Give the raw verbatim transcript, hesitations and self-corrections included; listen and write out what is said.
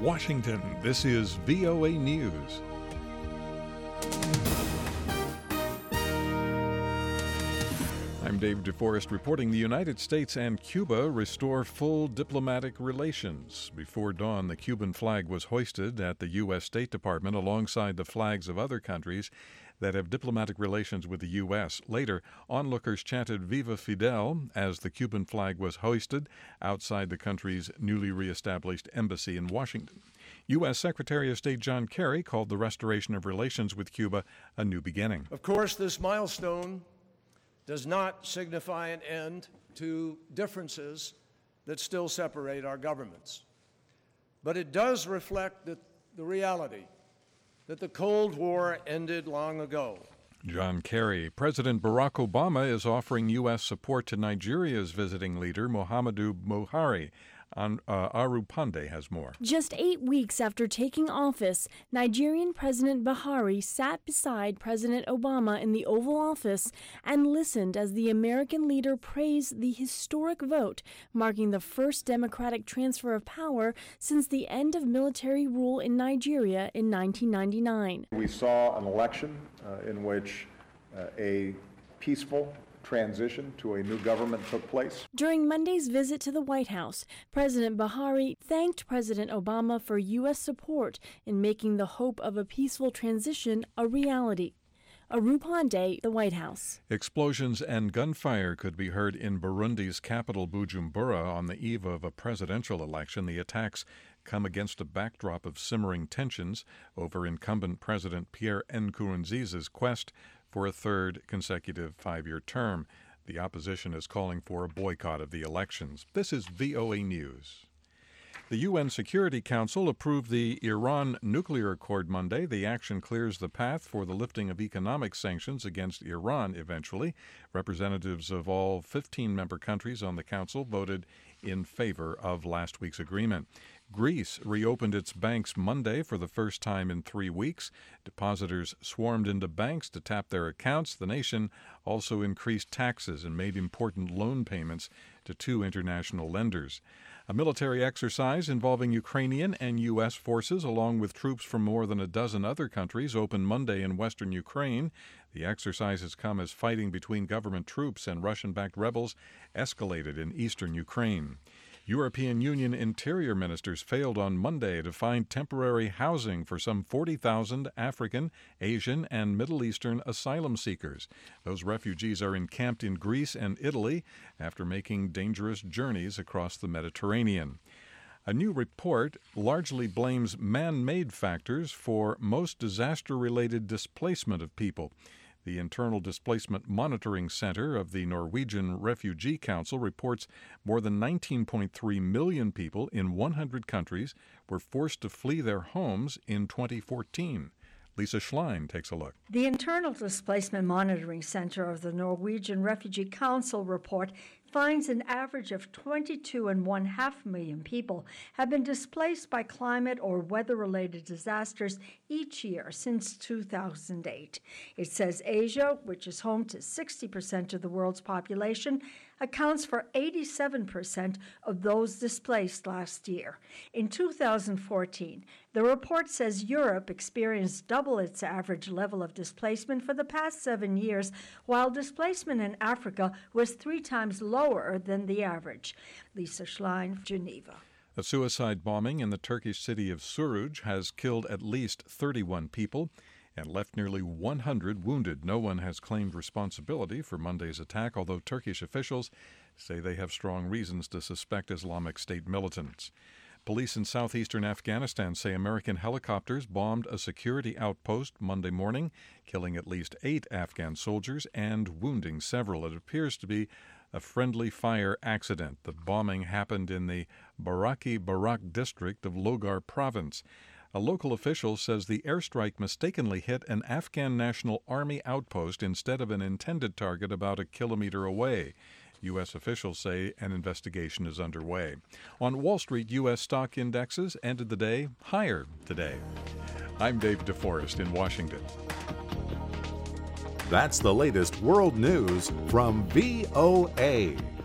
Washington, this is V O A News. I'm Dave DeForest reporting the United States and Cuba restore full diplomatic relations. Before dawn, the Cuban flag was hoisted at the U S State Department alongside the flags of other countries that have diplomatic relations with the U S. Later, onlookers chanted Viva Fidel as the Cuban flag was hoisted outside the country's newly reestablished embassy in Washington. U S. Secretary of State John Kerry called the restoration of relations with Cuba a new beginning. Of course, this milestone does not signify an end to differences that still separate our governments. But it does reflect the, the reality that the Cold War ended long ago. John Kerry. President Barack Obama is offering U S support to Nigeria's visiting leader, Muhammadu Buhari. On, uh, Aru Pandey has more. Just eight weeks after taking office, Nigerian President Buhari sat beside President Obama in the Oval Office and listened as the American leader praised the historic vote, marking the first democratic transfer of power since the end of military rule in Nigeria in nineteen ninety-nine. We saw an election uh, in which uh, a peaceful transition to a new government took place. During Monday's visit to the White House, President Buhari thanked President Obama for U S support in making the hope of a peaceful transition a reality. Aru Pandey, the White House. Explosions and gunfire could be heard in Burundi's capital, Bujumbura, on the eve of a presidential election. The attacks come against a backdrop of simmering tensions over incumbent President Pierre Nkurunziza's quest for a third consecutive five-year term. The opposition is calling for a boycott of the elections. This is V O A News. The U N Security Council approved the Iran nuclear accord Monday. The action clears the path for the lifting of economic sanctions against Iran eventually. Representatives of all fifteen member countries on the council voted in favor of last week's agreement. Greece reopened its banks Monday for the first time in three weeks. Depositors swarmed into banks to tap their accounts. The nation also increased taxes and made important loan payments to two international lenders. A military exercise involving Ukrainian and U S forces, along with troops from more than a dozen other countries, opened Monday in western Ukraine. The exercise has come as fighting between government troops and Russian-backed rebels escalated in eastern Ukraine. European Union interior ministers failed on Monday to find temporary housing for some forty thousand African, Asian, and Middle Eastern asylum seekers. Those refugees are encamped in Greece and Italy after making dangerous journeys across the Mediterranean. A new report largely blames man-made factors for most disaster-related displacement of people. The Internal Displacement Monitoring Center of the Norwegian Refugee Council reports more than nineteen point three million people in one hundred countries were forced to flee their homes in twenty fourteen. Lisa Schlein takes a look. The Internal Displacement Monitoring Center of the Norwegian Refugee Council report finds an average of twenty-two and one half million people have been displaced by climate or weather-related disasters each year since two thousand eight. It says Asia, which is home to sixty percent of the world's population, accounts for eighty-seven percent of those displaced last year. In two thousand fourteen, the report says Europe experienced double its average level of displacement for the past seven years, while displacement in Africa was three times lower than the average. Lisa Schlein, Geneva. A suicide bombing in the Turkish city of Suruc has killed at least thirty-one people and left nearly one hundred wounded. No one has claimed responsibility for Monday's attack, although Turkish officials say they have strong reasons to suspect Islamic State militants. Police in southeastern Afghanistan say American helicopters bombed a security outpost Monday morning, killing at least eight Afghan soldiers and wounding several. It appears to be a friendly fire accident. The bombing happened in the Baraki Barak district of Logar province. A local official says the airstrike mistakenly hit an Afghan National Army outpost instead of an intended target about a kilometer away. U S officials say an investigation is underway. On Wall Street, U S stock indexes ended the day higher today. I'm Dave DeForest in Washington. That's the latest world news from V O A.